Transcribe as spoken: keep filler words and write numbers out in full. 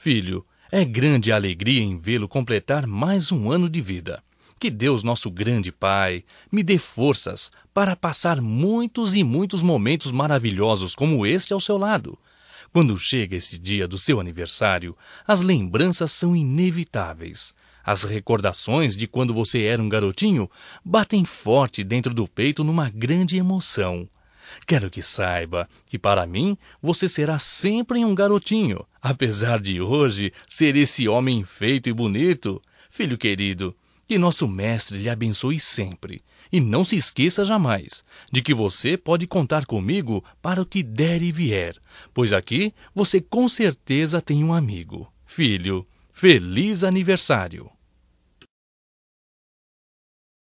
Filho, é grande a alegria em vê-lo completar mais um ano de vida. Que Deus, nosso grande Pai, me dê forças para passar muitos e muitos momentos maravilhosos como este ao seu lado. Quando chega esse dia do seu aniversário, as lembranças são inevitáveis. As recordações de quando você era um garotinho batem forte dentro do peito numa grande emoção. Quero que saiba que para mim você será sempre um garotinho, apesar de hoje ser esse homem feito e bonito. Filho querido, que nosso Mestre lhe abençoe sempre. E não se esqueça jamais de que você pode contar comigo para o que der e vier, pois aqui você com certeza tem um amigo. Filho, feliz aniversário!